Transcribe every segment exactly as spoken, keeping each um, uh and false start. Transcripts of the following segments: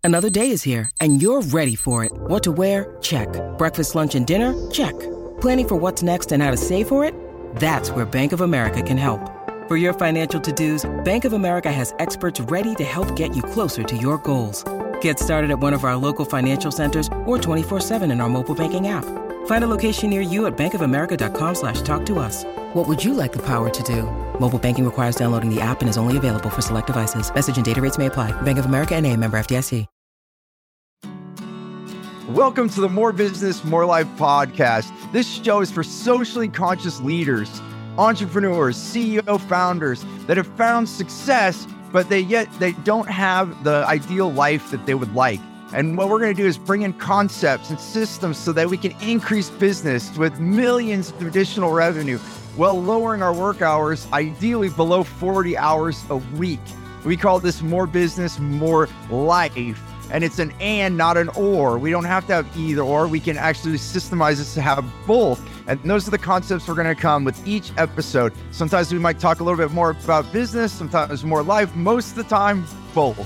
Another day is here, and you're ready for it. What to wear? Check. Breakfast, lunch, and dinner? Check. Planning for what's next and how to save for it? That's where Bank of America can help. For your financial to-dos, Bank of America has experts ready to help get you closer to your goals. Get started at one of our local financial centers or twenty-four seven in our mobile banking app. Find a location near you at bankofamerica.com slash talk to us. What would you like the power to do? Mobile banking requires downloading the app and is only available for select devices. Message and data rates may apply. Bank of America N A, member F D I C. Welcome to the More Business, More Life podcast. This show is for socially conscious leaders, entrepreneurs, C E O founders that have found success, but they yet they don't have the ideal life that they would like. And what we're going to do is bring in concepts and systems so that we can increase business with millions of additional revenue while lowering our work hours, ideally below forty hours a week. We call this More Business, More Life. And it's an and, not an or. We don't have to have either or. We can actually systemize this to have both. And those are the concepts we're going to come with each episode. Sometimes we might talk a little bit more about business, sometimes more life, most of the time, both.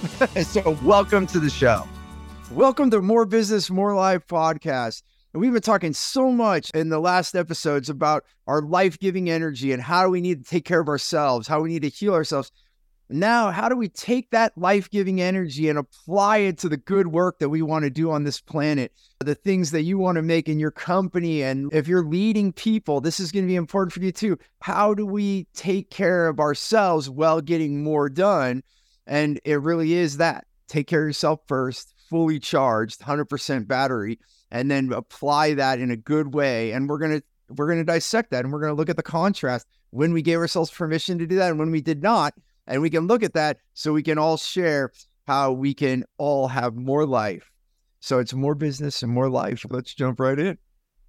So welcome to the show. Welcome to More Business, More Life podcast. And we've been talking so much in the last episodes about our life-giving energy and how we need to take care of ourselves, how we need to heal ourselves. Now, how do we take that life-giving energy and apply it to the good work that we want to do on this planet, the things that you want to make in your company? And if you're leading people, this is going to be important for you too. How do we take care of ourselves while getting more done? And it really is that. Take care of yourself first, fully charged, one hundred percent battery, and then apply that in a good way. And we're going to we're going to dissect that, and we're going to look at the contrast when we gave ourselves permission to do that and when we did not. And we can look at that so we can all share how we can all have more life. So it's more business and more life. Let's jump right in.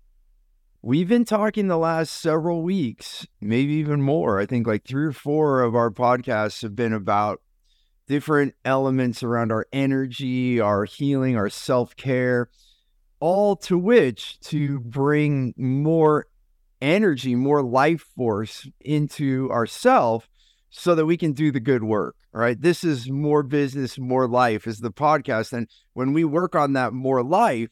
We've been talking the last several weeks, maybe even more. I think like three or four of our podcasts have been about different elements around our energy, our healing, our self-care, all to which to bring more energy, more life force into ourselves, so that we can do the good work, right? This is More Business, More Life is the podcast. And when we work on that more life,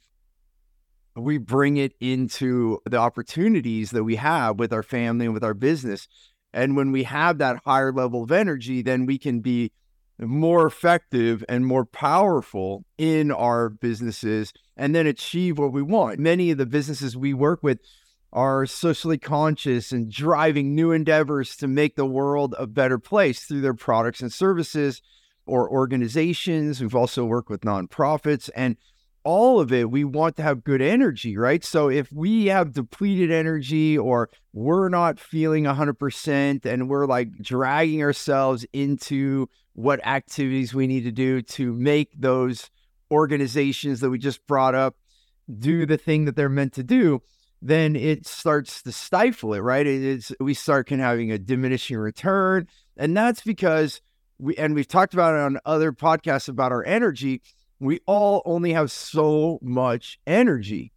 we bring it into the opportunities that we have with our family and with our business. And when we have that higher level of energy, then we can be more effective and more powerful in our businesses and then achieve what we want. Many of the businesses we work with are socially conscious and driving new endeavors to make the world a better place through their products and services or organizations. We've also worked with nonprofits, and all of it, we want to have good energy, right? So if we have depleted energy or we're not feeling one hundred percent and we're like dragging ourselves into what activities we need to do to make those organizations that we just brought up do the thing that they're meant to do, then it starts to stifle it, right? It is, we start kind of having a diminishing return. And that's because we, and we've talked about it on other podcasts about our energy, we all only have so much energy.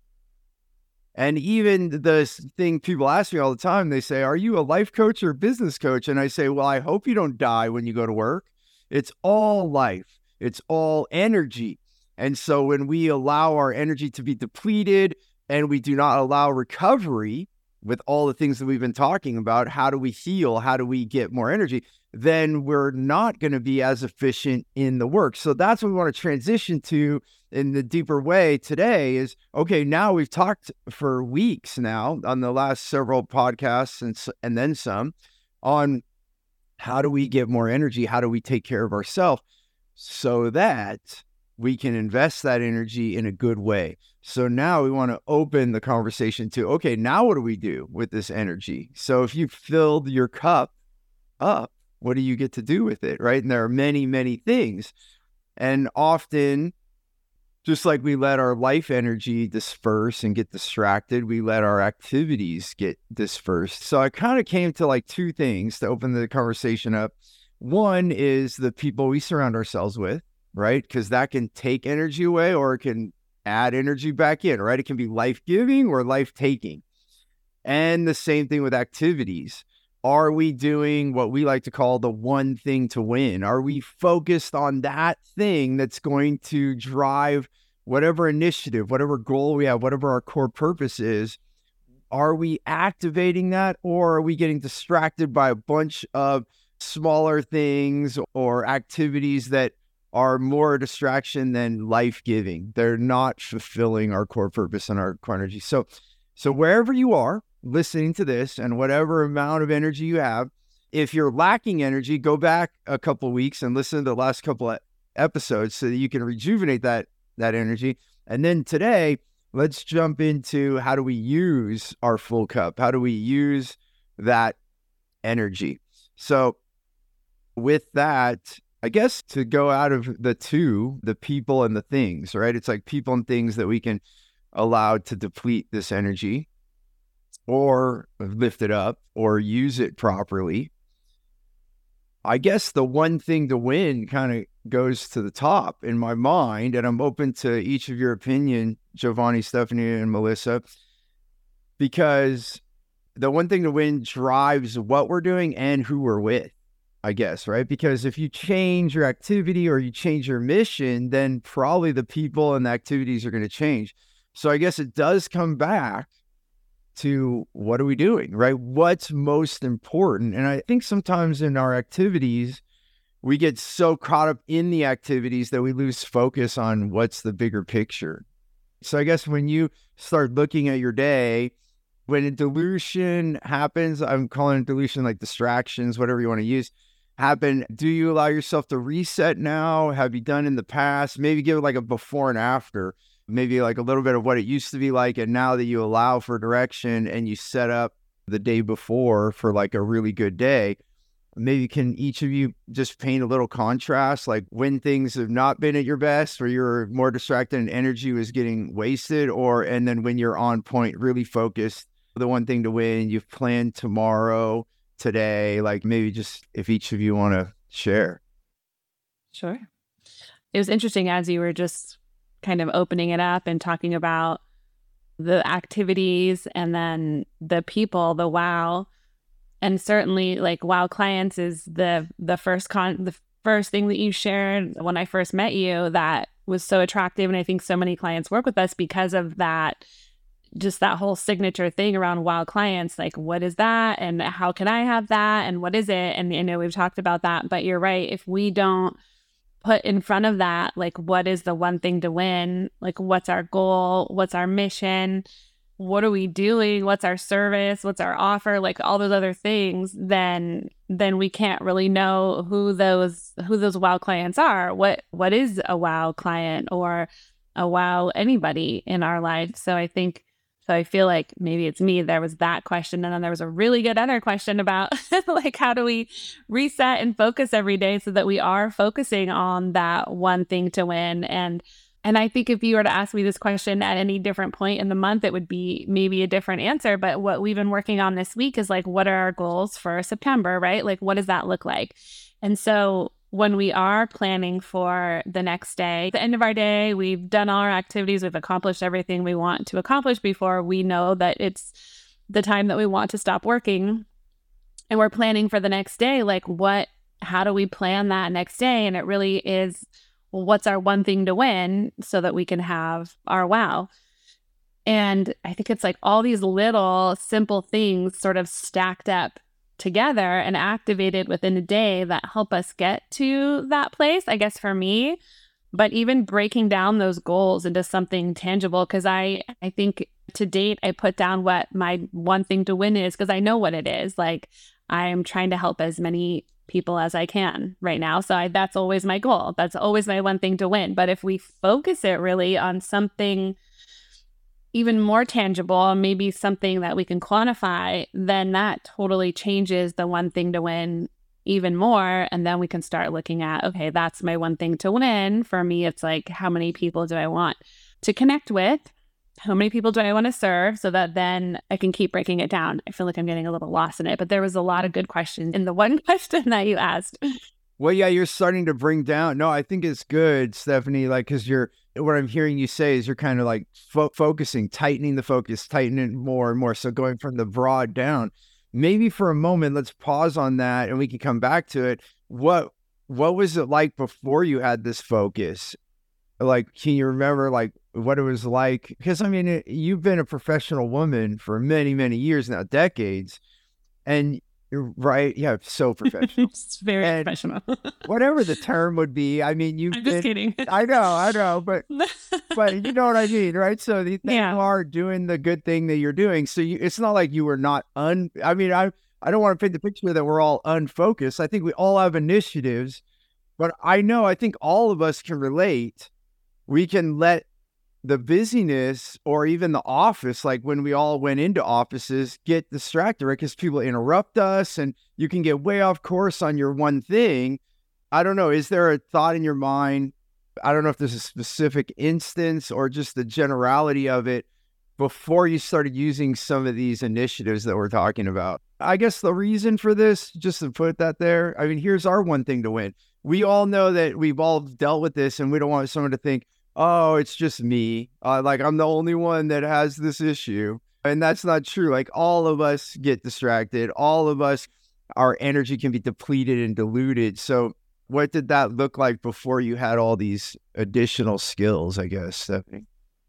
And even the thing people ask me all the time, they say, are you a life coach or a business coach? And I say, well, I hope you don't die when you go to work. It's all life. It's all energy. And so when we allow our energy to be depleted, and we do not allow recovery with all the things that we've been talking about, how do we heal? How do we get more energy? Then we're not going to be as efficient in the work. So that's what we want to transition to in the deeper way today is, okay, now we've talked for weeks now on the last several podcasts and, and then some on how do we get more energy? How do we take care of ourselves so that we can invest that energy in a good way? So now we want to open the conversation to, okay, now what do we do with this energy? So if you filled your cup up, what do you get to do with it, right? And there are many, many things. And often, just like we let our life energy disperse and get distracted, we let our activities get dispersed. So I kind of came to like two things to open the conversation up. One is the people we surround ourselves with, right? Because that can take energy away or it can add energy back in, right? It can be life-giving or life-taking. And the same thing with activities. Are we doing what we like to call the one thing to win? Are we focused on that thing that's going to drive whatever initiative, whatever goal we have, whatever our core purpose is? Are we activating that, or are we getting distracted by a bunch of smaller things or activities that are more a distraction than life-giving? They're not fulfilling our core purpose and our core energy. So, so wherever you are listening to this and whatever amount of energy you have, if you're lacking energy, go back a couple of weeks and listen to the last couple of episodes so that you can rejuvenate that, that energy. And then today, let's jump into how do we use our full cup? How do we use that energy? So with that, I guess to go out of the two, the people and the things, right? It's like people and things that we can allow to deplete this energy or lift it up or use it properly. I guess the one thing to win kind of goes to the top in my mind, and I'm open to each of your opinion, Giovanni, Stephanie, and Melissa, because the one thing to win drives what we're doing and who we're with, I guess, right? Because if you change your activity or you change your mission, then probably the people and the activities are going to change. So I guess it does come back to what are we doing, right? What's most important? And I think sometimes in our activities, we get so caught up in the activities that we lose focus on what's the bigger picture. So I guess when you start looking at your day, when a dilution happens, I'm calling it dilution, like distractions, whatever you want to use, happen, do you allow yourself to reset now? Have you done in the past? Maybe give it like a before and after. Maybe like a little bit of what it used to be like, and now that you allow for direction and you set up the day before for like a really good day, maybe can each of you just paint a little contrast, like when things have not been at your best, where you're more distracted and energy was getting wasted, or, and then when you're on point, really focused, the one thing to win, you've planned tomorrow, today, like maybe just if each of you want to share. Sure. It was interesting as you were just kind of opening it up and talking about the activities and then the people, the wow. And certainly like wow clients is the the first con the first thing that you shared when I first met you that was so attractive. And I think so many clients work with us because of that, just that whole signature thing around wow clients. Like, what is that? And how can I have that? And what is it? And I know we've talked about that, but you're right. If we don't put in front of that, like, what is the one thing to win? Like, what's our goal? What's our mission? What are we doing? What's our service? What's our offer? Like all those other things, then then we can't really know who those who those wow clients are. What what is a wow client or a wow anybody in our life? So I think so I feel like maybe it's me. There was that question. And then there was a really good other question about like, how do we reset and focus every day so that we are focusing on that one thing to win? And and I think if you were to ask me this question at any different point in the month, it would be maybe a different answer. But what we've been working on this week is like, what are our goals for September, right? Like, what does that look like? And so when we are planning for the next day, at the end of our day, we've done all our activities, we've accomplished everything we want to accomplish before we know that it's the time that we want to stop working. And we're planning for the next day, like what, how do we plan that next day? And it really is, well, what's our one thing to win so that we can have our wow? And I think it's like all these little simple things sort of stacked up together and activated within a day that help us get to that place, I guess, for me. But even breaking down those goals into something tangible, because I, I think to date, I put down what my one thing to win is because I know what it is. Like, I'm trying to help as many people as I can right now. So I, that's always my goal. That's always my one thing to win. But if we focus it really on something even more tangible, maybe something that we can quantify, then that totally changes the one thing to win even more. And then we can start looking at, okay, that's my one thing to win. For me, it's like, how many people do I want to connect with? How many people do I want to serve? So that then I can keep breaking it down. I feel like I'm getting a little lost in it, but there was a lot of good questions in the one question that you asked. Well, yeah, you're starting to bring down. No, I think it's good, Stephanie, like, because you're, what I'm hearing you say is you're kind of like fo- focusing, tightening the focus, tightening it more and more. So going from the broad down. maybe for a moment, let's pause on that and we can come back to it. What, what was it like before you had this focus? Like, can you remember like what it was like? Because I mean, it, you've been a professional woman for many, many years now, decades. And you're right. Yeah. So professional. It's very and professional. Whatever the term would be. I mean, you've I'm been, just kidding. I know, I know, but, but you know what I mean, right? So you yeah. are doing the good thing that you're doing. So you, it's not like you were not un, I mean, I, I don't want to paint the picture that we're all unfocused. I think we all have initiatives, but I know, I think all of us can relate. We can let the busyness or even the office, like when we all went into offices, get distracted, right? Because people interrupt us and you can get way off course on your one thing. I don't know. Is there a thought in your mind? I don't know if there's a specific instance or just the generality of it before you started using some of these initiatives that we're talking about. I guess the reason for this, just to put that there, I mean, here's our one thing to win. We all know that we've all dealt with this and we don't want someone to think, oh, it's just me. Uh, like I'm the only one that has this issue. And that's not true. Like all of us get distracted. All of us, our energy can be depleted and diluted. So what did that look like before you had all these additional skills, I guess, Stephanie?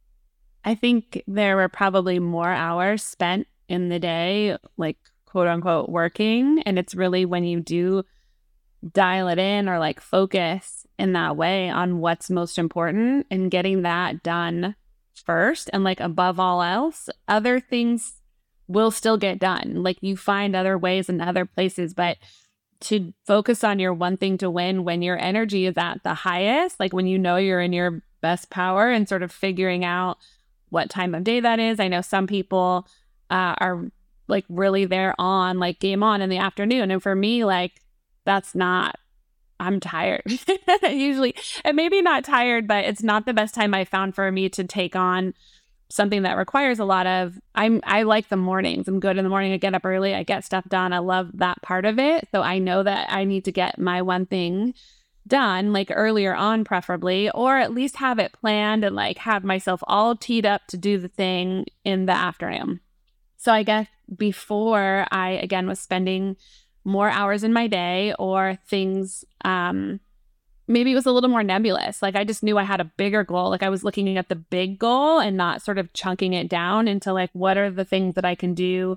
I think there were probably more hours spent in the day, like quote unquote working. And it's really when you do dial it in or like focus in that way on what's most important and getting that done first. And like above all else, other things will still get done. Like you find other ways and other places, but to focus on your one thing to win when your energy is at the highest, like when you know you're in your best power and sort of figuring out what time of day that is. I know some people uh, are like really there on like game on in the afternoon. And for me, like, that's not, I'm tired usually, and maybe not tired, but it's not the best time I found for me to take on something that requires a lot of, I'm, I like the mornings. I'm good in the morning. I get up early. I get stuff done. I love that part of it. So I know that I need to get my one thing done like earlier on, preferably, or at least have it planned and like have myself all teed up to do the thing in the afternoon. So I guess before I, again, was spending more hours in my day or things, um, maybe it was a little more nebulous. Like I just knew I had a bigger goal. Like I was looking at the big goal and not sort of chunking it down into like, what are the things that I can do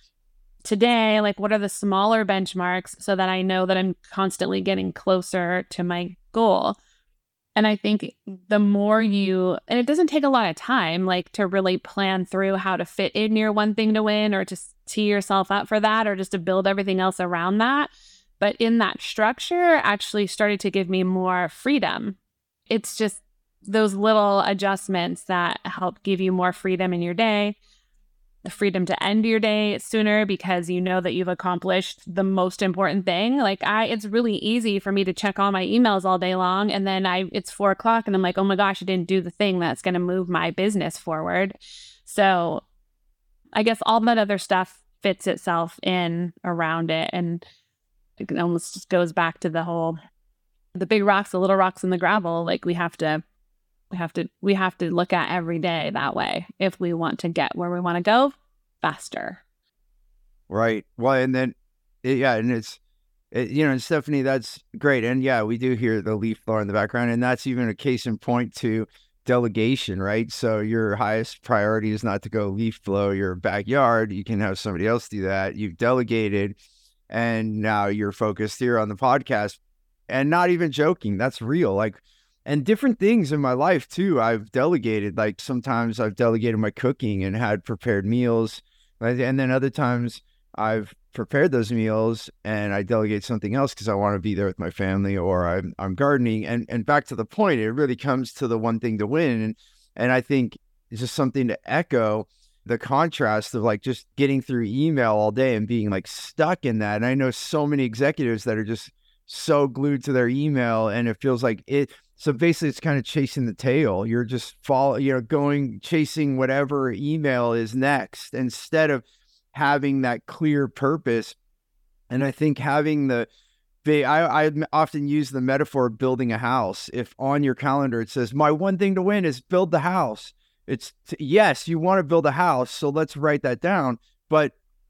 today? Like, what are the smaller benchmarks so that I know that I'm constantly getting closer to my goal? And I think the more you, and it doesn't take a lot of time, like to really plan through how to fit in your one thing to win or to tee yourself up for that or just to build everything else around that. But in that structure actually started to give me more freedom. It's just those little adjustments that help give you more freedom in your day, the freedom to end your day sooner because you know that you've accomplished the most important thing. Like I, it's really easy for me to check all my emails all day long. And then I, it's four o'clock and I'm like, oh my gosh, I didn't do the thing that's going to move my business forward. So I guess all that other stuff fits itself in around it. And it almost just goes back to the whole, the big rocks, the little rocks in the gravel. Like we have to, we have to, we have to look at every day that way if we want to get where we want to go faster. Right. Well, and then, it, yeah, and it's, it, you know, and Stephanie, that's great. And yeah, we do hear the leaf blower in the background, and that's even a case in point to delegation, right? So your highest priority is not to go leaf blow your backyard. You can have somebody else do that. You've delegated, and now you're focused here on the podcast. And not even joking, that's real. Like, and different things in my life too, I've delegated. Like sometimes I've delegated my cooking and had prepared meals. Right? And then other times I've prepared those meals and I delegate something else because I want to be there with my family, or I'm, I'm gardening. And, and back to the point, it really comes to the one thing to win. And, and I think it's just something to echo the contrast of like just getting through email all day and being like stuck in that. And I know so many executives that are just so glued to their email, and it feels like it. So basically it's kind of chasing the tail. You're just follow, you know, going, chasing whatever email is next instead of having that clear purpose. And I think having the, I, I often use the metaphor of building a house. If on your calendar, it says, my one thing to win is build the house. It's, t- yes, you want to build a house. So let's write that down. But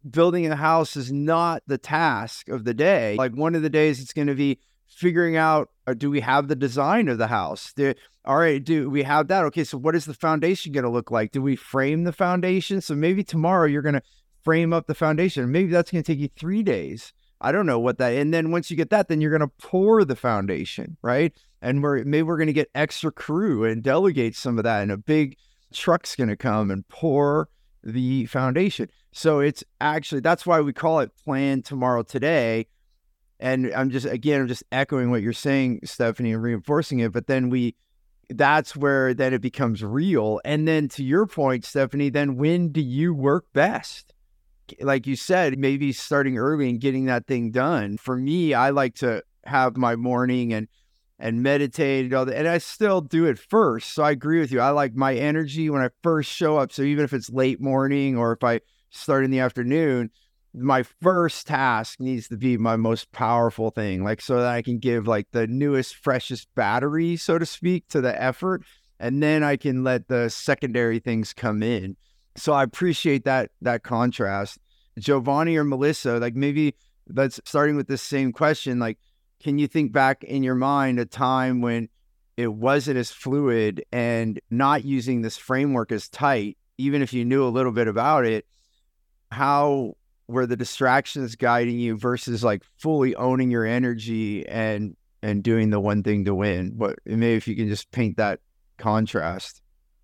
building a house is not the task of the day. Like one of the days it's going to be figuring out, uh, do we have the design of the house? Do, all right, do we have that? Okay, so what is the foundation going to look like? Do we frame the foundation? So maybe tomorrow you're going to frame up the foundation. Maybe that's going to take you three days. I don't know what that, and then once you get that, then you're going to pour the foundation, right? And we're, maybe we're going to get extra crew and delegate some of that, and a big truck's going to come and pour the foundation. So it's actually, that's why we call it Plan Tomorrow Today. And I'm just, again, I'm just echoing what you're saying, Stephanie, and reinforcing it. But then we, that's where then it becomes real. And then to your point, Stephanie, then when do you work best? Like you said, maybe starting early and getting that thing done. For me, I like to have my morning and and meditate and all that. And I still do it first. So I agree with you. I like my energy when I first show up. So even if it's late morning or if I start in the afternoon, my first task needs to be my most powerful thing. Like so that I can give like the newest, freshest battery, so to speak, to the effort. And then I can let the secondary things come in. So I appreciate that, that contrast. Giovanni or Melissa, like maybe that's starting with the same question. Like, can you think back in your mind a time when it wasn't as fluid and not using this framework as tight, even if you knew a little bit about it? How were the distractions guiding you versus like fully owning your energy and and doing the one thing to win? But maybe if you can just paint that contrast.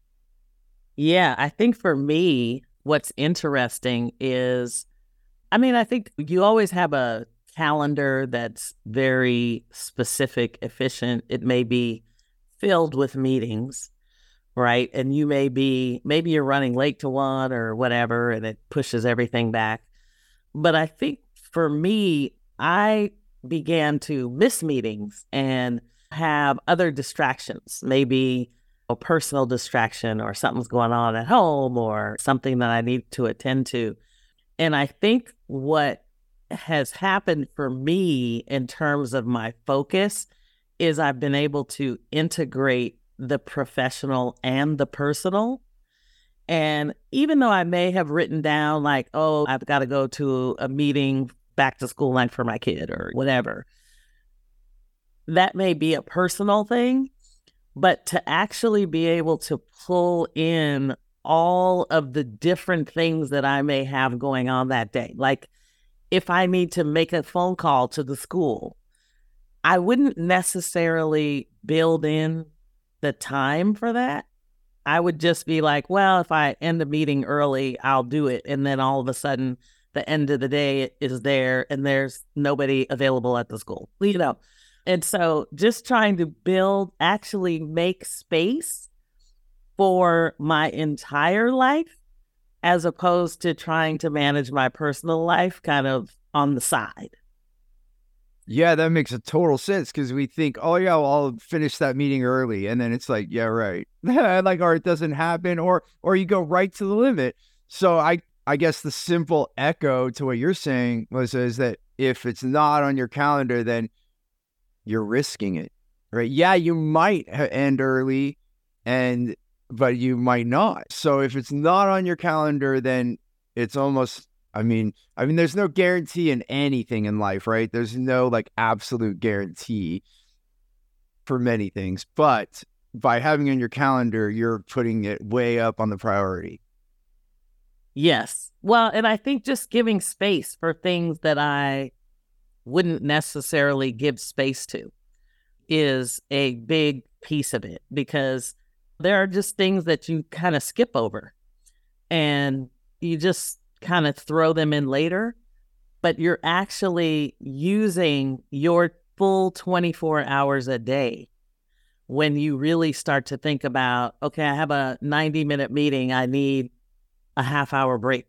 Yeah, I think for me, what's interesting is, I mean, I think you always have a calendar that's very specific, efficient. It may be filled with meetings, right? And you may be, maybe you're running late to one or whatever, and it pushes everything back. But I think for me, I began to miss meetings and have other distractions, maybe a personal distraction or something's going on at home or something that I need to attend to. And I think what has happened for me in terms of my focus is I've been able to integrate the professional and the personal. And even though I may have written down like, oh, I've got to go to a meeting, back to school night for my kid or whatever, that may be a personal thing. But to actually be able to pull in all of the different things that I may have going on that day, like if I need to make a phone call to the school, I wouldn't necessarily build in the time for that. I would just be like, well, if I end the meeting early, I'll do it. And then all of a sudden, the end of the day is there and there's nobody available at the school, you know? And so just trying to build, actually make space for my entire life, as opposed to trying to manage my personal life kind of on the side. Yeah, that makes a total sense because we think, oh, yeah, well, I'll finish that meeting early. And then it's like, yeah, right. like, or it doesn't happen, or or you go right to the limit. So I, I guess the simple echo to what you're saying, Melissa, is that if it's not on your calendar, then you're risking it, right? Yeah, you might end early, and but you might not. So if it's not on your calendar, then it's almost, I mean, I mean, there's no guarantee in anything in life, right? There's no like absolute guarantee for many things, but by having it on your calendar, you're putting it way up on the priority. Yes. Well, and I think just giving space for things that I wouldn't necessarily give space to is a big piece of it, because there are just things that you kind of skip over and you just kind of throw them in later, but you're actually using your full twenty-four hours a day when you really start to think about, okay, I have a ninety minute meeting, I need a half hour break.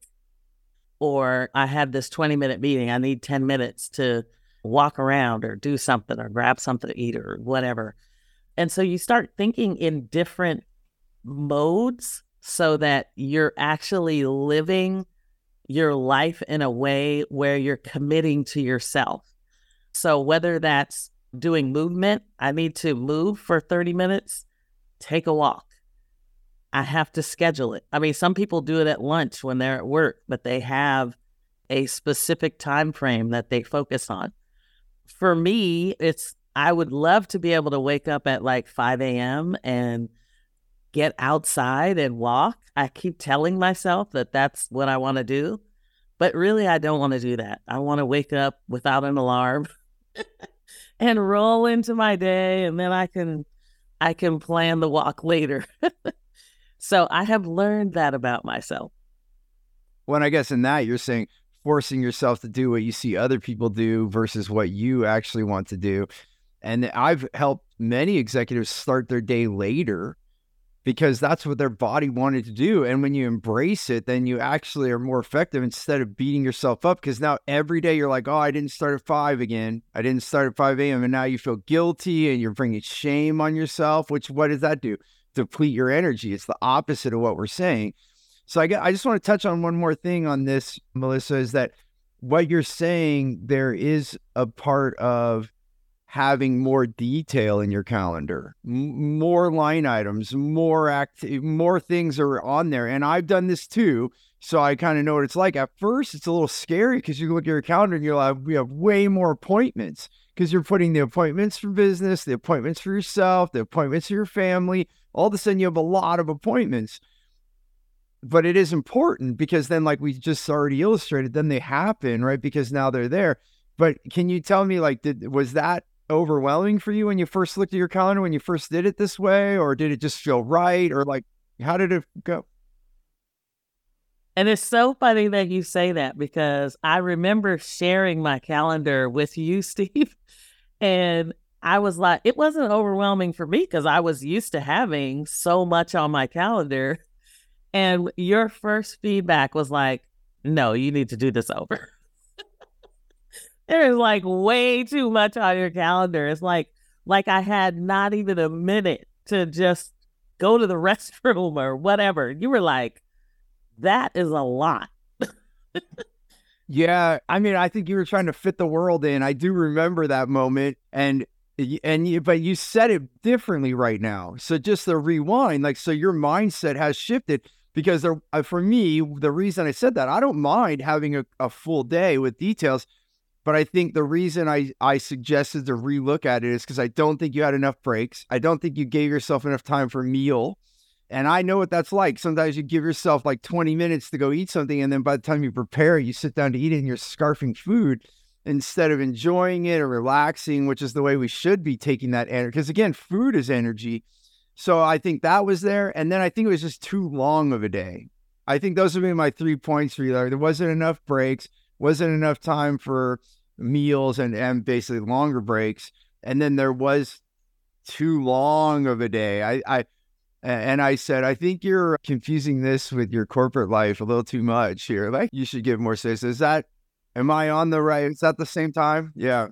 Or I have this twenty minute meeting, I need ten minutes to walk around or do something or grab something to eat or whatever. And so you start thinking in different modes so that you're actually living your life in a way where you're committing to yourself. So whether that's doing movement, I need to move for thirty minutes, take a walk. I have to schedule it. I mean, some people do it at lunch when they're at work, but they have a specific time frame that they focus on. For me, it's I would love to be able to wake up at like five a.m. and get outside and walk. I keep telling myself that that's what I want to do, but really I don't want to do that. I want to wake up without an alarm and roll into my day, and then I can I can plan the walk later. So I have learned that about myself. Well, I guess in that you're saying forcing yourself to do what you see other people do versus what you actually want to do. And I've helped many executives start their day later because that's what their body wanted to do. And when you embrace it, then you actually are more effective instead of beating yourself up. Because now every day you're like, oh, I didn't start at five again. I didn't start at five a.m. And now you feel guilty and you're bringing shame on yourself, which what does that do? Deplete your energy. It's the opposite of what we're saying. So I, I just want to touch on one more thing on this, Melissa, is that what you're saying, there is a part of having more detail in your calendar, M- more line items, more act, more things are on there. And I've done this too. So I kind of know what it's like. At first, it's a little scary because you look at your calendar and you're like, we have way more appointments because you're putting the appointments for business, the appointments for yourself, the appointments for your family. All of a sudden you have a lot of appointments. But it is important because then, like we just already illustrated, then they happen, right? Because now they're there. But can you tell me, like, did was that overwhelming for you when you first looked at your calendar, when you first did it this way? Or did it just feel right? Or like, how did it go? And it's so funny that you say that because I remember sharing my calendar with you, Steve. And I was like, it wasn't overwhelming for me because I was used to having so much on my calendar. And your first feedback was like, no, you need to do this over. There's like way too much on your calendar. It's like, like I had not even a minute to just go to the restroom or whatever. You were like, that is a lot. Yeah. I mean, I think you were trying to fit the world in. I do remember that moment. And And you, but you said it differently right now. So just the rewind, like, so your mindset has shifted because there, uh, for me, the reason I said that, I don't mind having a, a full day with details, but I think the reason I, I suggested to relook at it is because I don't think you had enough breaks. I don't think you gave yourself enough time for meal. And I know what that's like. Sometimes you give yourself like twenty minutes to go eat something. And then by the time you prepare, you sit down to eat it and you're scarfing food instead of enjoying it or relaxing, which is the way we should be taking that energy. Because again, food is energy. So I think that was there. And then I think it was just too long of a day. I think those would be my three points for you. There wasn't enough breaks, wasn't enough time for meals and, and basically longer breaks. And then there was too long of a day. I, I, and I said, I think you're confusing this with your corporate life a little too much here. Like you should give more space. Is that, am I on the right? Is that the same time? Yeah.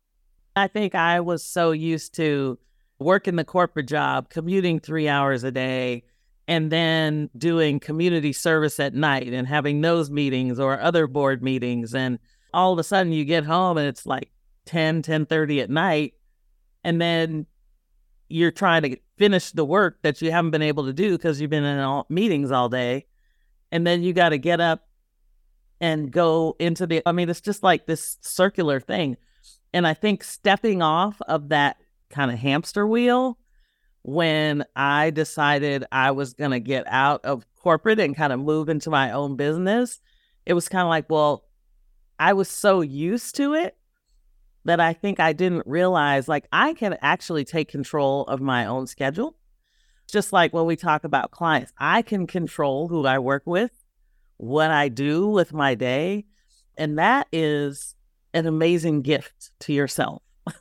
I think I was so used to working the corporate job, commuting three hours a day, and then doing community service at night and having those meetings or other board meetings. And all of a sudden you get home and it's like ten, ten thirty at night. And then you're trying to finish the work that you haven't been able to do because you've been in all meetings all day. And then you got to get up and go into the, I mean, it's just like this circular thing. And I think stepping off of that kind of hamster wheel, when I decided I was going to get out of corporate and kind of move into my own business, it was kind of like, well, I was so used to it that I think I didn't realize, like, I can actually take control of my own schedule. Just like when we talk about clients, I can control who I work with, what I do with my day. And that is an amazing gift to yourself.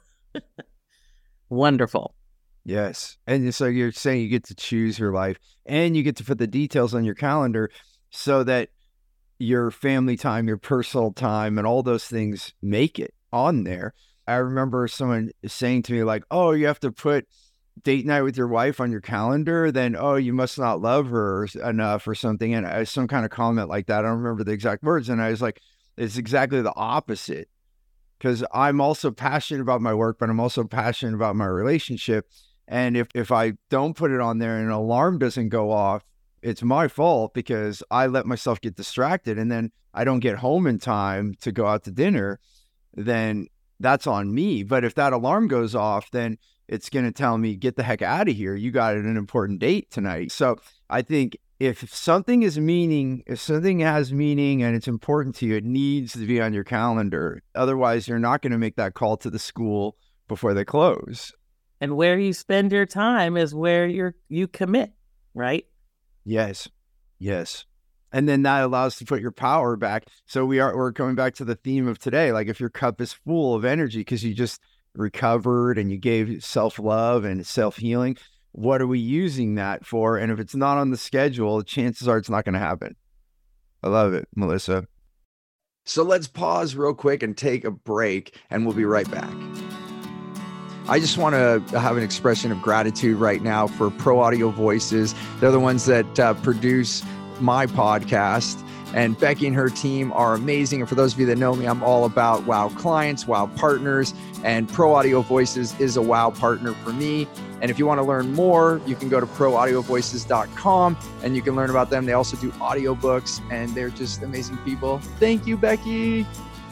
Wonderful. Yes. And so you're saying you get to choose your life and you get to put the details on your calendar so that your family time, your personal time, and all those things make it on there. I remember someone saying to me like, oh, you have to put date night with your wife on your calendar, then, oh, you must not love her enough or something. And I, some kind of comment like that. I don't remember the exact words. And I was like, it's exactly the opposite. Because I'm also passionate about my work, but I'm also passionate about my relationship. And if, if I don't put it on there and an alarm doesn't go off, it's my fault because I let myself get distracted and then I don't get home in time to go out to dinner, then that's on me. But if that alarm goes off, then it's going to tell me, get the heck out of here. You got an important date tonight. So I think if something is meaning, if something has meaning and it's important to you, it needs to be on your calendar. Otherwise, you're not going to make that call to the school before they close. And where you spend your time is where you're, you commit, right? Yes. Yes. And then that allows to put your power back. So we are, we're coming back to the theme of today. Like if your cup is full of energy because you just recovered and you gave self-love and self-healing, what are we using that for? And if it's not on the schedule, chances are it's not going to happen. I love it, Melissa. So let's pause real quick and take a break, and we'll be right back. I just want to have an expression of gratitude right now for Pro Audio Voices. They're the ones that uh, produce my podcast, and Becky and her team are amazing. And for those of you that know me, I'm all about wow clients, wow partners, and Pro Audio Voices is a wow partner for me. And if you want to learn more, you can go to pro audio voices dot com and you can learn about them. They also do audiobooks and they're just amazing people. Thank you, Becky.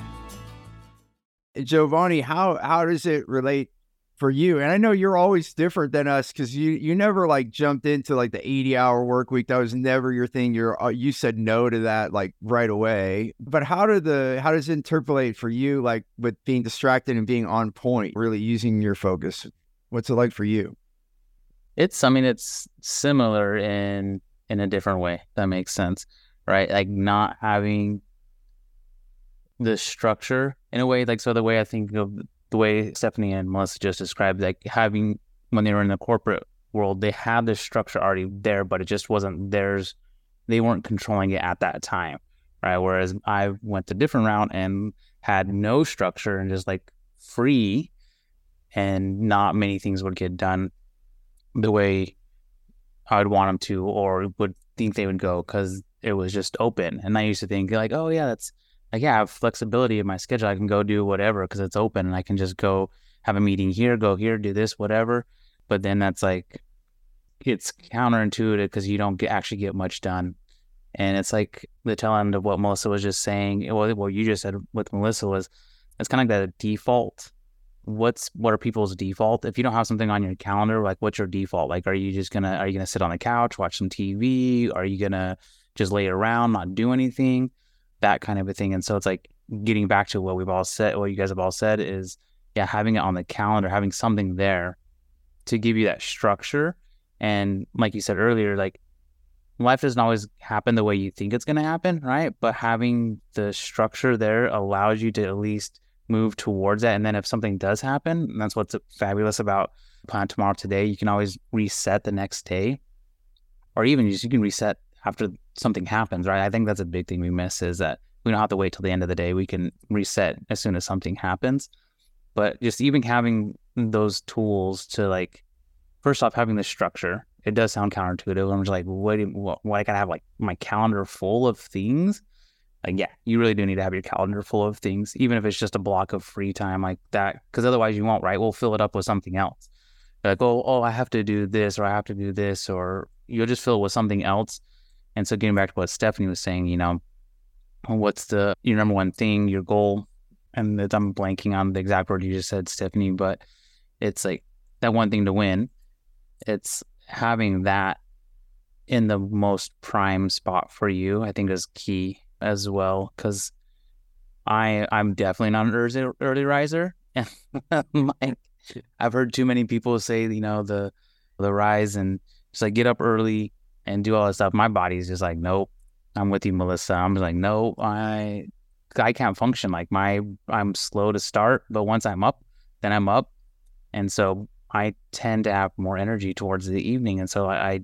Giovanni, how, how does it relate for you? And I know you're always different than us because you you never like jumped into like the eighty hour work week. That was never your thing. You're uh, you said no to that like right away. But how did the how does it interpolate for you, like with being distracted and being on point, really using your focus? What's it like for you? It's I mean it's similar in in a different way. If that makes sense, right? Like not having the structure in a way. Like so the way I think of the way Stephanie and Melissa just described, like having, when they were in the corporate world, they had the structure already there, but it just wasn't theirs. They weren't controlling it at that time, right? Whereas I went the different route and had no structure and just like free, and not many things would get done the way I would want them to or would think they would go because it was just open. And I used to think like, oh yeah, that's like, yeah, I have flexibility in my schedule. I can go do whatever because it's open and I can just go have a meeting here, go here, do this, whatever. But then that's like, it's counterintuitive because you don't get, actually get much done. And it's like the tail end of what Melissa was just saying. Well, what you just said with Melissa was, it's kind of like that default. What's, what are people's default? If you don't have something on your calendar, like what's your default? Like, are you just gonna, are you gonna sit on the couch, watch some T V? Are you gonna just lay around, not do anything? That kind of a thing. And so it's like getting back to what we've all said, what you guys have all said is, yeah, having it on the calendar, having something there to give you that structure. And like you said earlier, like life doesn't always happen the way you think it's going to happen, right? But having the structure there allows you to at least move towards that. And then if something does happen, and that's what's fabulous about Plan Tomorrow Today, you can always reset the next day, or even just you can reset after something happens, right? I think that's a big thing we miss is that we don't have to wait till the end of the day. We can reset as soon as something happens. But just even having those tools to like, first off, having the structure, it does sound counterintuitive. I'm just like, what, what, why gotta have like my calendar full of things? Like, yeah, you really do need to have your calendar full of things, even if it's just a block of free time like that, because otherwise you won't, right? We'll fill it up with something else. Like, oh, oh, I have to do this, or I have to do this, or you'll just fill it with something else. And so getting back to what Stephanie was saying, you know, what's the your number one thing, your goal? And I'm blanking on the exact word you just said, Stephanie, but it's like that one thing to win. It's having that in the most prime spot for you, I think is key as well. Because I I'm definitely not an early, early riser. And like, I've heard too many people say, you know, the the rise and just like get up early and do all that stuff. My body's just like, nope. I'm with you, Melissa. I'm just like, no, I I can't function. Like my I'm slow to start, but once I'm up, then I'm up. And so I tend to have more energy towards the evening. And so I, I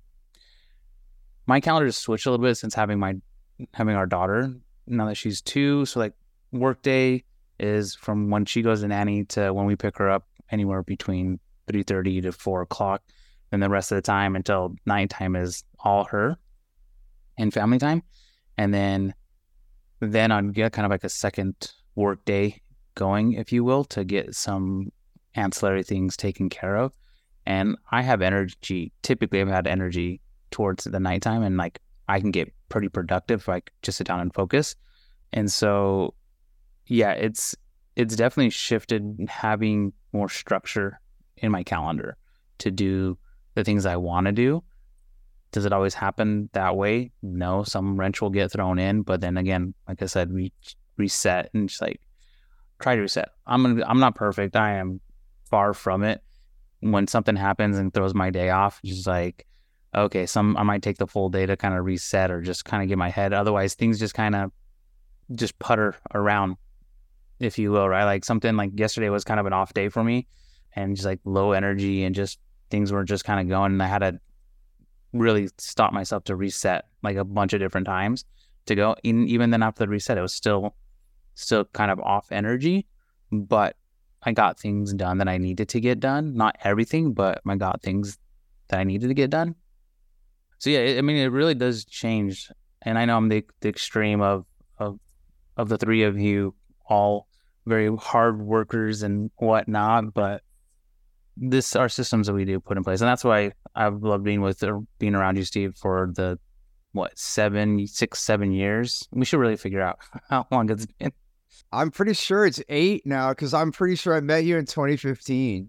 my calendar has switched a little bit since having my having our daughter now that she's two. So like work day is from when she goes to nanny to when we pick her up, anywhere between three thirty to four o'clock. And the rest of the time until nighttime is all her and family time. And then then I'd get kind of like a second work day going, if you will, to get some ancillary things taken care of. And I have energy. Typically, I've had energy towards the nighttime, and like I can get pretty productive if I just sit down and focus. And so, yeah, it's it's definitely shifted having more structure in my calendar to do the things I want to do. Does it always happen that way? No, some wrench will get thrown in, but then again, like I said, we reset and just like try to reset. I'm gonna, I'm not perfect. I am far from it. When something happens and throws my day off, it's just like, okay, some I might take the full day to kind of reset or just kind of get my head. Otherwise, things just kind of just putter around, if you will, right? Like something like yesterday was kind of an off day for me, and just like low energy, and just things were just kind of going. And I had to really stop myself to reset like a bunch of different times to go. And even then, after the reset, it was still still kind of off energy, but I got things done that I needed to get done. Not everything, but I got things that I needed to get done. So yeah, it, I mean, it really does change. And I know I'm the, the extreme of, of of the three of you, all very hard workers and whatnot, but this are systems that we do put in place. And that's why I've loved being with or being around you, Steve, for the what, seven, six, seven years. We should really figure out how long it's been. I'm pretty sure it's eight now, because I'm pretty sure I met you in twenty fifteen.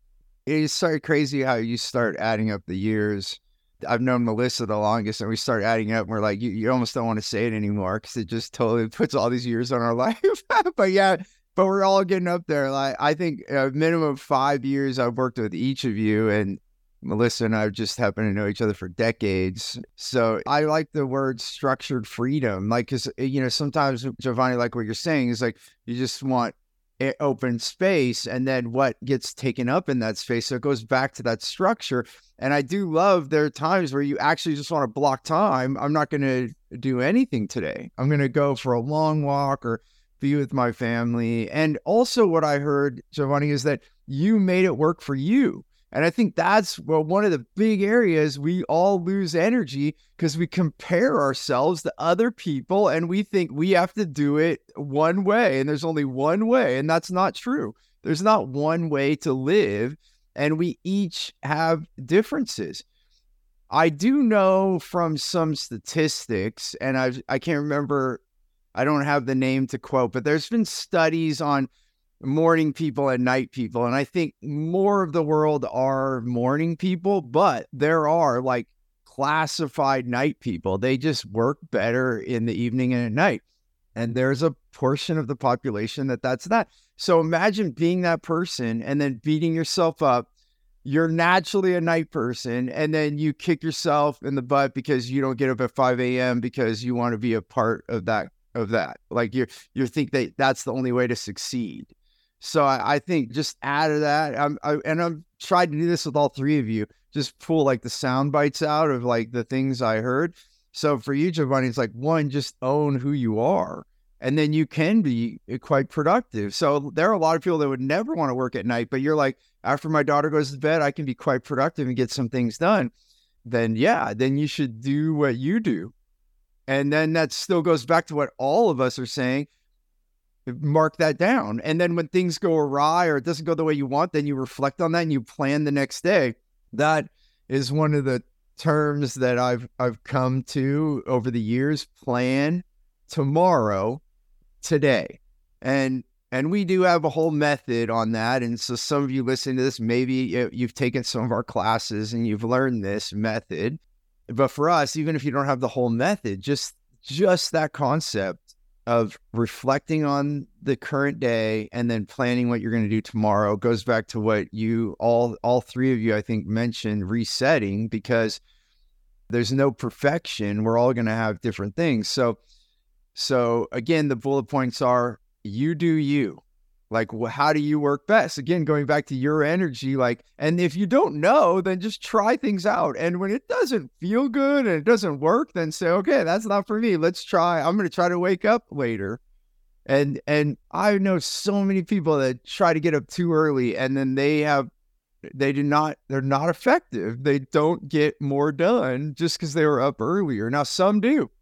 It's so crazy how you start adding up the years. I've known Melissa the longest, and we start adding up, and we're like, you, you almost don't want to say it anymore, because it just totally puts all these years on our life. But yeah, but we're all getting up there. Like, I think a minimum of five years I've worked with each of you, and Melissa and I just happen to know each other for decades. So I like the word structured freedom. Like, because, you know, sometimes, Giovanni, like what you're saying is like, you just want open space, and then what gets taken up in that space. So it goes back to that structure. And I do love there are times where you actually just want to block time. I'm not going to do anything today. I'm going to go for a long walk or be with my family. And also what I heard, Giovanni, is that you made it work for you. And I think that's well, one of the big areas we all lose energy, because we compare ourselves to other people and we think we have to do it one way, and there's only one way. And that's not true. There's not one way to live, and we each have differences. I do know from some statistics, and I I can't remember, I don't have the name to quote, but there's been studies on morning people and night people. And I think more of the world are morning people, but there are like classified night people. They just work better in the evening and at night. And there's a portion of the population that that's that. So imagine being that person and then beating yourself up. You're naturally a night person, and then you kick yourself in the butt because you don't get up at five a.m. because you want to be a part of that, of that. Like you you think that that's the only way to succeed. So I, I think just add to that, I'm, I, and I'm trying to do this with all three of you, just pull like the sound bites out of like the things I heard. So for you, Giovanni, it's like, one, just own who you are, and then you can be quite productive. So there are a lot of people that would never want to work at night, but you're like, after my daughter goes to bed, I can be quite productive and get some things done. Then yeah, then you should do what you do. And then that still goes back to what all of us are saying. Mark that down. And then when things go awry or it doesn't go the way you want, then you reflect on that and you plan the next day. That is one of the terms that I've I've come to over the years. Plan tomorrow, today. And and we do have a whole method on that. And so some of you listening to this, maybe you've taken some of our classes and you've learned this method. But for us, even if you don't have the whole method, just just that concept of reflecting on the current day and then planning what you're going to do tomorrow goes back to what you all, all three of you, I think, mentioned resetting, because there's no perfection. We're all going to have different things. So, so again, the bullet points are, you do you. Like, how do you work best? Again, going back to your energy, like, and if you don't know, then just try things out. And when it doesn't feel good and it doesn't work, then say, okay, that's not for me. Let's try. I'm going to try to wake up later. And, and I know so many people that try to get up too early, and then they have, they do not, they're not effective. They don't get more done just because they were up earlier. Now, some do.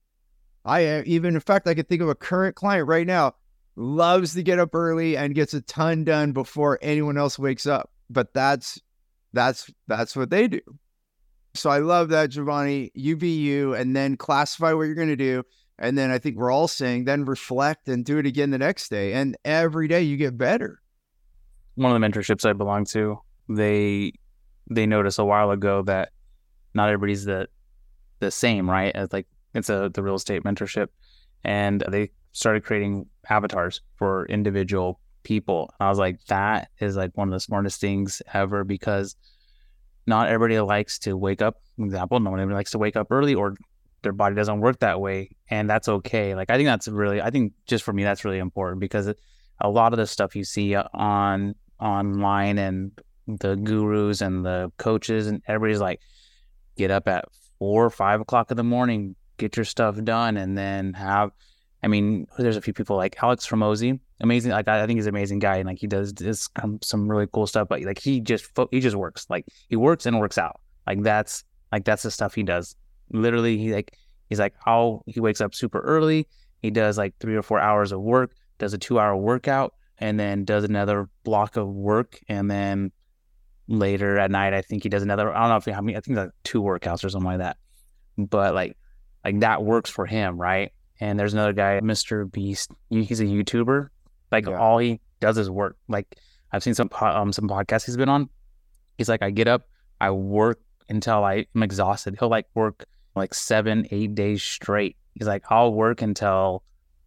I even, in fact, I could think of a current client right now, loves to get up early and gets a ton done before anyone else wakes up. But that's, that's, that's what they do. So I love that, Giovanni. You be you, and then classify what you're going to do. And then I think we're all saying, then reflect and do it again the next day. And every day you get better. One of the mentorships I belong to, they they noticed a while ago that not everybody's the the same, right? As like it's a the real estate mentorship, and they started creating avatars for individual people. And I was like, that is like one of the smartest things ever, because not everybody likes to wake up. For example, no one ever likes to wake up early, or their body doesn't work that way, and that's okay. Like I think that's really, I think just for me, that's really important, because it, a lot of the stuff you see on online and the gurus and the coaches and everybody's like, get up at four or five o'clock in the morning, get your stuff done, and then have. I mean, there's a few people like Alex Hormozi, amazing. Like I think he's an amazing guy, and like he does this um, some really cool stuff. But like he just he just works. Like he works and works out. Like that's like that's the stuff he does. Literally, he like he's like oh he wakes up super early. He does like three or four hours of work, does a two hour workout, and then does another block of work, and then later at night, I think he does another. I don't know if he, I mean I think like two workouts or something like that. But like like that works for him, right? And there's another guy, Mister Beast. He's a YouTuber. Like yeah. all he does is work. Like I've seen some um some podcasts he's been on. He's like, I get up, I work until I'm exhausted. He'll like work like seven, eight days straight. He's like, I'll work until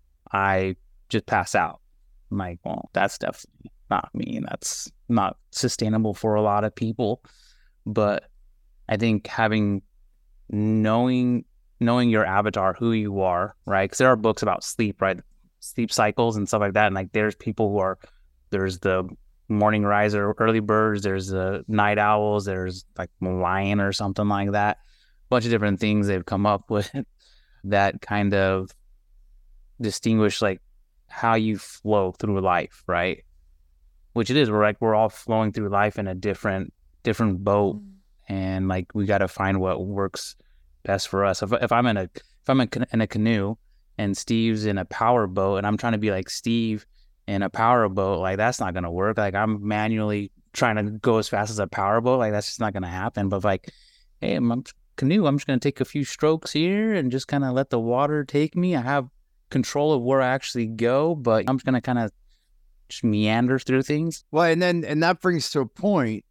I just pass out. I'm like, well, that's definitely not me. That's not sustainable for a lot of people. But I think having knowing. knowing your avatar, who you are, right? Because there are books about sleep, right? Sleep cycles and stuff like that. And like, there's people who are, there's the morning riser, early birds, there's the night owls, there's like lion or something like that. A bunch of different things they've come up with that kind of distinguish like how you flow through life, right? Which it is, we're like, we're all flowing through life in a different, different boat. Mm-hmm. And like, we got to find what works best for us. If, if I'm in a if I'm in a canoe and Steve's in a power boat and I'm trying to be like Steve in a power boat, like that's not gonna work. Like I'm manually trying to go as fast as a power boat, like that's just not gonna happen. But like, hey, I'm a canoe. I'm just gonna take a few strokes here and just kind of let the water take me. I have control of where I actually go, but I'm just gonna kind of just meander through things. Well, and then and that brings to a point.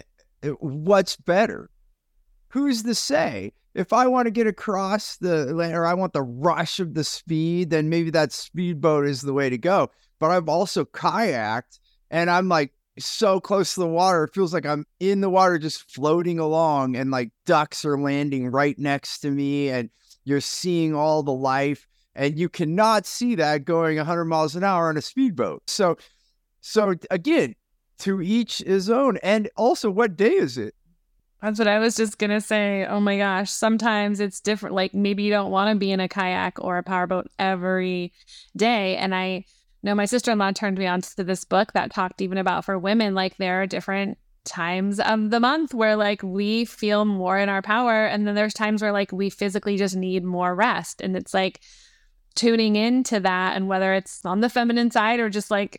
What's better? Who's to say? If I want to get across the, or I want the rush of the speed, then maybe that speedboat is the way to go. But I've also kayaked and I'm like so close to the water. It feels like I'm in the water, just floating along, and like ducks are landing right next to me, and you're seeing all the life, and you cannot see that going one hundred miles an hour on a speedboat. So, so again, to each his own. And also, what day is it? That's what I was just going to say. Oh my gosh. Sometimes it's different. Like maybe you don't want to be in a kayak or a powerboat every day. And I know my sister-in-law turned me on to this book that talked even about for women, like there are different times of the month where like we feel more in our power. And then there's times where like we physically just need more rest. And it's like tuning into that, and whether it's on the feminine side or just like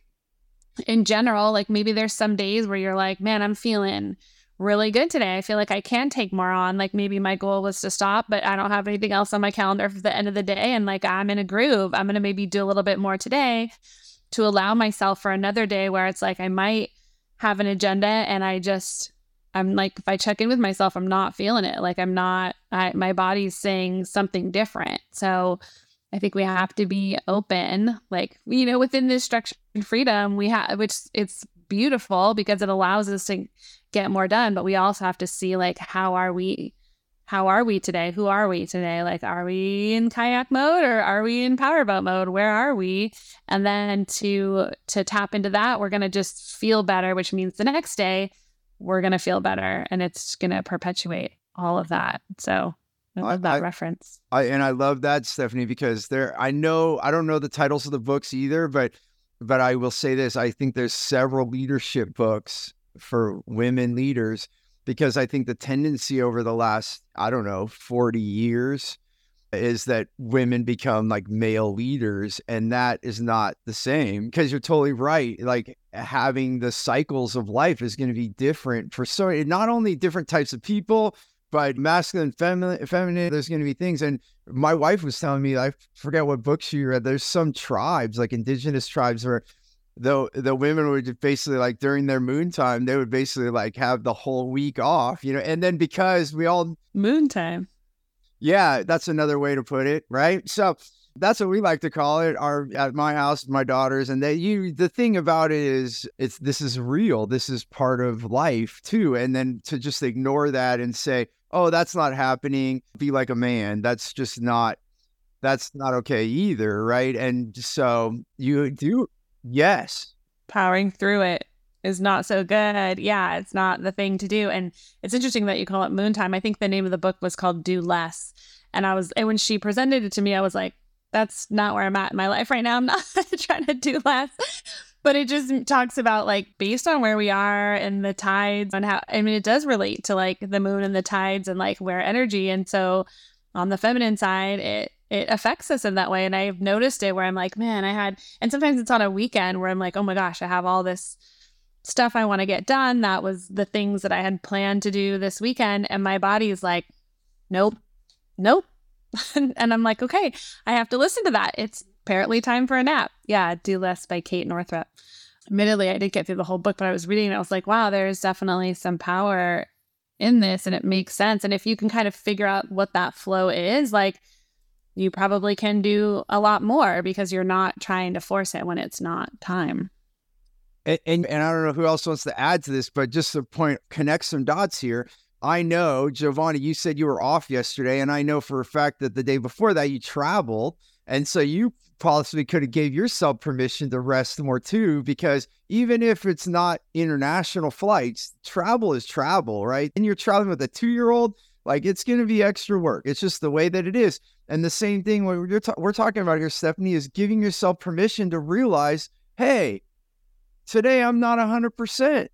in general, like maybe there's some days where you're like, man, I'm feeling really good today. I feel like I can take more on. Like maybe my goal was to stop, but I don't have anything else on my calendar for the end of the day. And like I'm in a groove. I'm going to maybe do a little bit more today to allow myself for another day where it's like I might have an agenda and I just, I'm like, if I check in with myself, I'm not feeling it. Like I'm not, I, my body's saying something different. So I think we have to be open, like, you know, within this structured freedom we have, which it's beautiful because it allows us to get more done. But we also have to see like, how are we, how are we today? Who are we today? Like, are we in kayak mode or are we in powerboat mode? Where are we? And then to, to tap into that, we're going to just feel better, which means the next day we're going to feel better, and it's going to perpetuate all of that. So I love that I, reference. I, and I love that, Stephanie, because there, I know, I don't know the titles of the books either, but, but I will say this. I think there's several leadership books for women leaders, because I think the tendency over the last, I don't know, forty years is that women become like male leaders, and that is not the same, because you're totally right. Like having the cycles of life is going to be different for so not only different types of people, but masculine, feminine, feminine, there's going to be things. And my wife was telling me, I forget what book she read, there's some tribes, like indigenous tribes, where the, the women would basically, like during their moon time, they would basically like have the whole week off, you know, and then because we all... Moon time. Yeah, that's another way to put it, right? So that's what we like to call it. Our at my house, my daughters, and they. You, the thing about it is, it's this is real. This is part of life too. And then to just ignore that and say, "Oh, that's not happening." Be like a man. That's just not. That's not okay either, right? And so you do, yes. Powering through it is not so good. Yeah, it's not the thing to do. And it's interesting that you call it moon time. I think the name of the book was called Do Less. And I was, and when she presented it to me, I was like, that's not where I'm at in my life right now. I'm not trying to do less. But it just talks about like based on where we are and the tides and how, I mean, it does relate to like the moon and the tides and like where energy. And so on the feminine side, it, it affects us in that way. And I've noticed it where I'm like, man, I had, and sometimes it's on a weekend where I'm like, oh my gosh, I have all this stuff I want to get done. That was the things that I had planned to do this weekend. And my body is like, nope, nope. And I'm like, okay, I have to listen to that. It's apparently time for a nap. Yeah, Do Less by Kate Northrup. Admittedly, I didn't get through the whole book, but I was reading and I was like, wow, there's definitely some power in this and it makes sense. And if you can kind of figure out what that flow is, like you probably can do a lot more because you're not trying to force it when it's not time. And, and, and I don't know who else wants to add to this, but just to point, connect some dots here. I know, Giovanni, you said you were off yesterday, and I know for a fact that the day before that you traveled. And so you possibly could have gave yourself permission to rest more too, because even if it's not international flights, travel is travel, right? And you're traveling with a two-year-old, like it's going to be extra work. It's just the way that it is. And the same thing what we're, ta- we're talking about here, Stephanie, is giving yourself permission to realize, hey, today I'm not one hundred percent.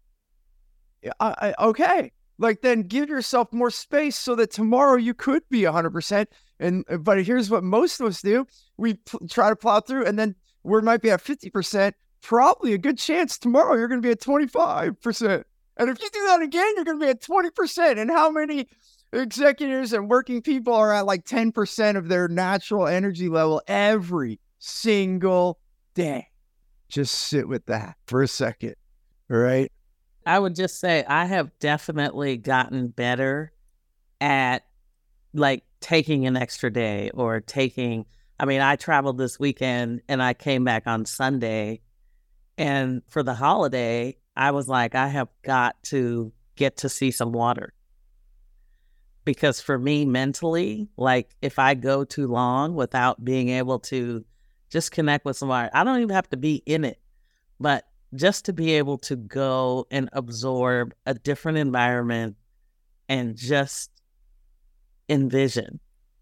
I, I, okay. Like then give yourself more space so that tomorrow you could be one hundred percent. And but here's what most of us do. We pl- try to plow through and then we might be at fifty percent. Probably a good chance tomorrow you're going to be at twenty-five percent. And if you do that again, you're going to be at twenty percent. And how many executives and working people are at like ten percent of their natural energy level every single day? Just sit with that for a second, all right? I would just say I have definitely gotten better at like taking an extra day or taking, I mean, I traveled this weekend and I came back on Sunday, and for the holiday, I was like, I have got to get to see some water. Because for me mentally, like if I go too long without being able to just connect with somebody, I don't even have to be in it, but just to be able to go and absorb a different environment and just envision,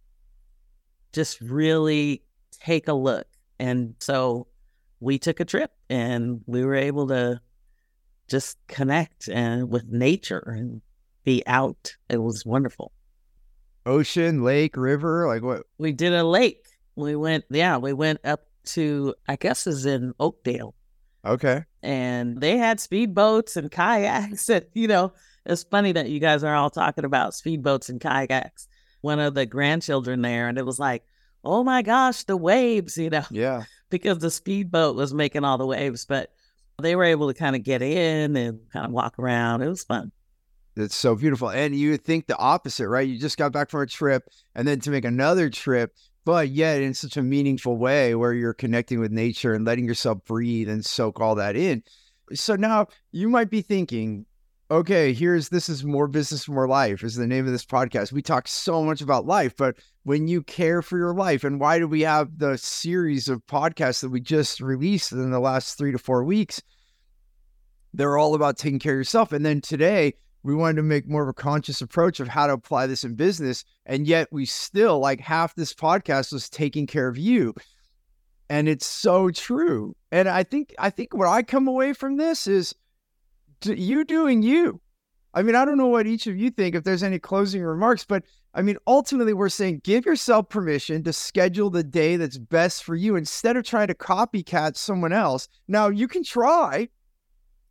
just really take a look. And so we took a trip and we were able to just connect and with nature and be out. It was wonderful. Ocean, lake, river, like what? We did a lake. We went, yeah, we went up to, I guess is in Oakdale. Okay. And they had speedboats and kayaks. And, you know, it's funny that you guys are all talking about speedboats and kayaks. One of the grandchildren there, and it was like, oh my gosh, the waves, you know. Yeah. Because the speedboat was making all the waves, but they were able to kind of get in and kind of walk around. It was fun. It's so beautiful. And you would think the opposite, right? You just got back from a trip and then to make another trip, but yet in such a meaningful way where you're connecting with nature and letting yourself breathe and soak all that in. So now you might be thinking, okay, here's, this is More Business, More Life is the name of this podcast. We talk so much about life, but when you care for your life, and why do we have the series of podcasts that we just released in the last three to four weeks? They're all about taking care of yourself. And then today we wanted to make more of a conscious approach of how to apply this in business. And yet we still, like half this podcast was taking care of you. And it's so true. And I think, I think what I come away from this is you doing you. I mean, I don't know what each of you think, if there's any closing remarks, but I mean, ultimately we're saying, give yourself permission to schedule the day that's best for you instead of trying to copycat someone else. Now you can try.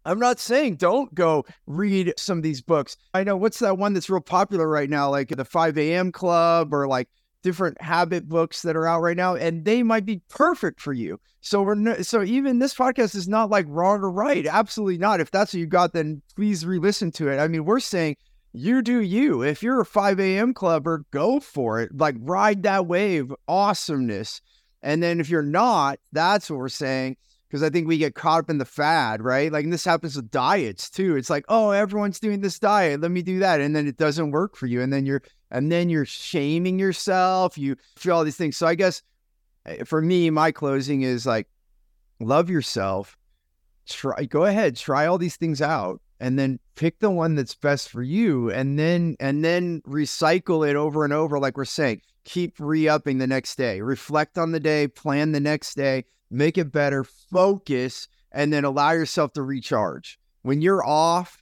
I'm not saying don't go read some of these books. I know, what's that one that's real popular right now, like the five a.m. Club, or like different habit books that are out right now, and they might be perfect for you. So we're no, so even this podcast is not like wrong or right. Absolutely not. If that's what you got, then please re-listen to it. I mean, we're saying you do you. If you're a five a.m. clubber, go for it. Like, ride that wave, awesomeness. And then if you're not, that's what we're saying. Because I think we get caught up in the fad, right? Like, and this happens with diets too. It's like, oh, everyone's doing this diet, let me do that. And then it doesn't work for you. And then you're, and then you're shaming yourself. You feel all these things. So I guess for me, my closing is like, love yourself. Try, go ahead, try all these things out, and then pick the one that's best for you. And then, and then recycle it over and over. Like we're saying, keep re-upping the next day, reflect on the day, plan the next day, make it better, focus, and then allow yourself to recharge. When you're off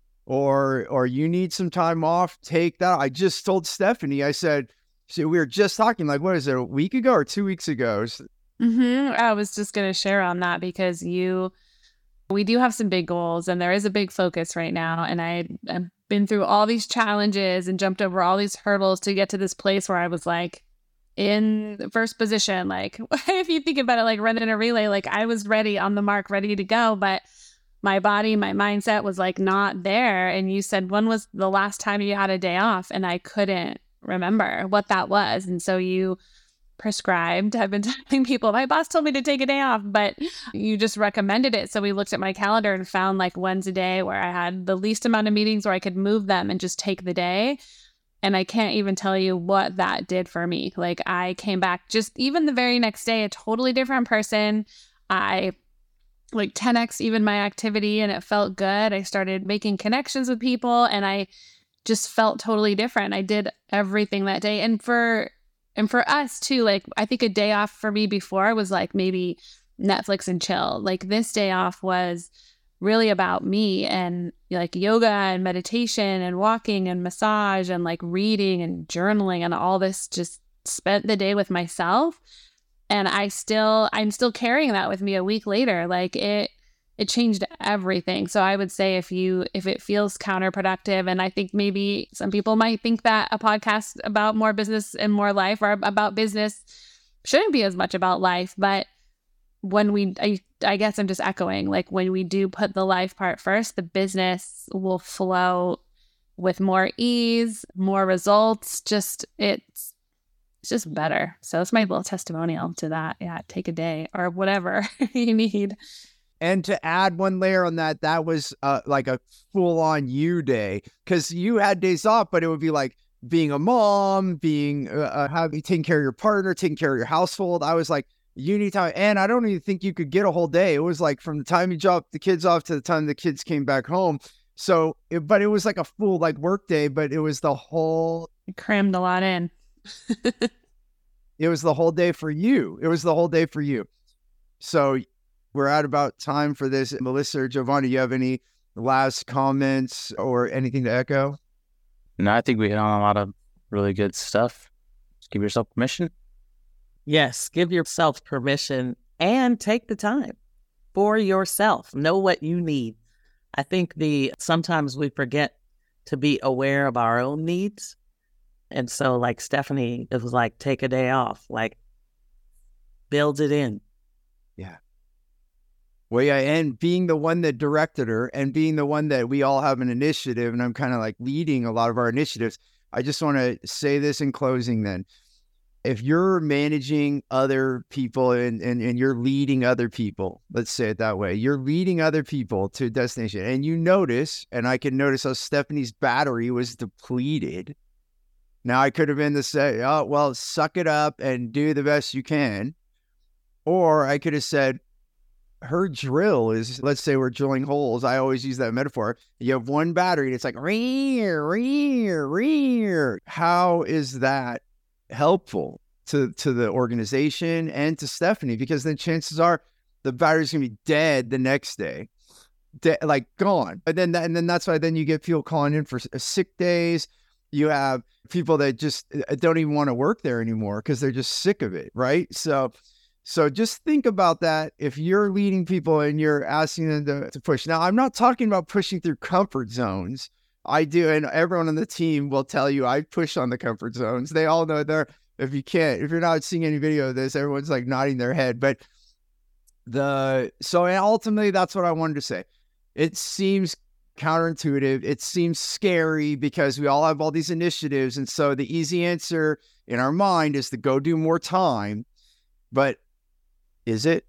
or or you need some time off, take that. I just told Stephanie, I said, so we were just talking, like, what is it, a week ago or two weeks ago? Mm-hmm. I was just going to share on that because you, we do have some big goals and there is a big focus right now. And I, I've been through all these challenges and jumped over all these hurdles to get to this place where I was like, in the first position. Like, if you think about it, like running a relay, like I was ready on the mark, ready to go, but my body, my mindset was like not there. And you said, when was the last time you had a day off? And I couldn't remember what that was. And so you prescribed, I've been telling people, my boss told me to take a day off, but you just recommended it. So we looked at my calendar and found like when's a day where I had the least amount of meetings where I could move them and just take the day. And I can't even tell you what that did for me. Like, I came back just even the very next day, a totally different person. I like ten x even my activity and it felt good. I started making connections with people and I just felt totally different. I did everything that day. And for and for us too, like I think a day off for me before was like maybe Netflix and chill. Like this day off was really about me and like yoga and meditation and walking and massage and like reading and journaling and all this. Just spent the day with myself. And I still, I'm still carrying that with me a week later. Like it, it changed everything. So I would say if you, if it feels counterproductive, and I think maybe some people might think that a podcast about more business and more life or about business shouldn't be as much about life, but when we, I, I guess I'm just echoing, like when we do put the life part first, the business will flow with more ease, more results. Just, it's, it's just better. So it's my little testimonial to that. Yeah. Take a day or whatever you need. And to add one layer on that, that was uh, like a full on you day, because you had days off, but it would be like being a mom, being, uh, having, taking care of your partner, taking care of your household. I was like, you need time. And I don't even think you could get a whole day. It was like from the time you dropped the kids off to the time the kids came back home. So, it, but it was like a full like work day, but it was the whole, I crammed a lot in. It was the whole day for you. It was the whole day for you. So we're at about time for this. Melissa or Giovanni, you have any last comments or anything to echo? No, I think we hit on a lot of really good stuff. Just give yourself permission. Yes, give yourself permission and take the time for yourself. Know what you need. I think the sometimes we forget to be aware of our own needs. And so like Stephanie, it was like, take a day off, like build it in. Yeah. Well, yeah, and being the one that directed her and being the one that we all have an initiative, and I'm kind of like leading a lot of our initiatives. I just want to say this in closing then. If you're managing other people and, and, and you're leading other people, let's say it that way, you're leading other people to a destination and you notice, and I can notice how Stephanie's battery was depleted. Now I could have been to say, oh, well, suck it up and do the best you can. Or I could have said, her drill is, let's say we're drilling holes. I always use that metaphor. You have one battery and it's like, rear, rear, rear. How is that helpful to, to the organization and to Stephanie? Because then chances are the battery's going to be dead the next day, De- like gone. And then, that, and then that's why then you get people calling in for sick days. You have people that just don't even want to work there anymore because they're just sick of it. Right. So, So just think about that if you're leading people and you're asking them to, to push. Now, I'm not talking about pushing through comfort zones. I do, and everyone on the team will tell you I push on the comfort zones. They all know they're, if you can't, if you're not seeing any video of this, everyone's like nodding their head. But the, so ultimately, that's what I wanted to say. It seems counterintuitive. It seems scary because we all have all these initiatives. And so the easy answer in our mind is to go do more time. But is it?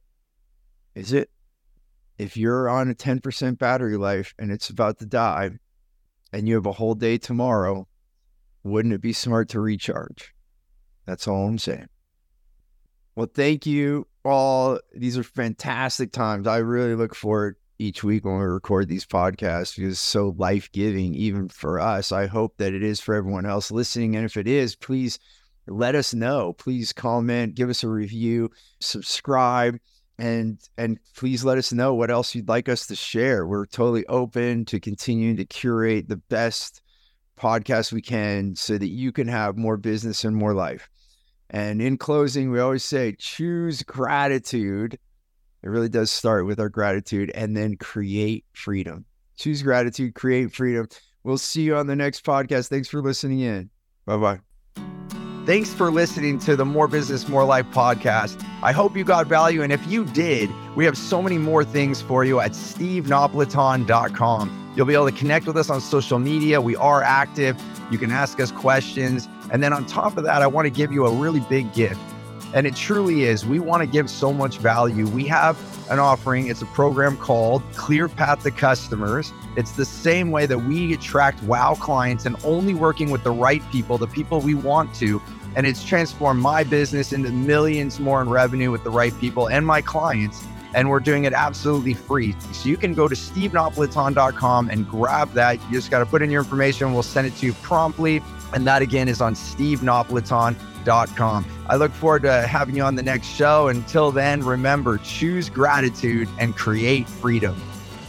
Is it? If you're on a ten percent battery life and it's about to die and you have a whole day tomorrow, wouldn't it be smart to recharge? That's all I'm saying. Well, thank you all. These are fantastic times. I really look forward each week when we record these podcasts because it's so life-giving, even for us. I hope that it is for everyone else listening. And if it is, please let us know. Please comment, give us a review, subscribe, and and please let us know what else you'd like us to share. We're totally open to continuing to curate the best podcast we can so that you can have more business and more life. And in closing, we always say, choose gratitude. It really does start with our gratitude, and then create freedom. Choose gratitude, create freedom. We'll see you on the next podcast. Thanks for listening in. Bye-bye. Thanks for listening to the More Business, More Life podcast. I hope you got value. And if you did, we have so many more things for you at steve napolitan dot com. You'll be able to connect with us on social media. We are active. You can ask us questions. And then on top of that, I want to give you a really big gift. And it truly is. We want to give so much value. We have an offering. It's a program called Clear Path to Customers. It's the same way that we attract wow clients and only working with the right people, the people we want to. And it's transformed my business into millions more in revenue with the right people and my clients. And we're doing it absolutely free. So you can go to steve napolitan dot com and grab that. You just got to put in your information. We'll send it to you promptly. And that again is on steve napolitan dot com. I look forward to having you on the next show. Until then, remember, choose gratitude and create freedom.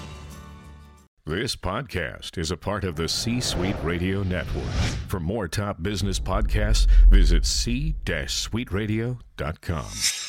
This podcast is a part of the C-Suite Radio Network. For more top business podcasts, visit c suite radio dot com.